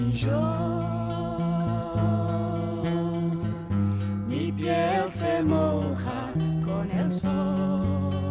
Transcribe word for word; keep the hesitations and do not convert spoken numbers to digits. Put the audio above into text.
Yo, mi piel se moja con el sol.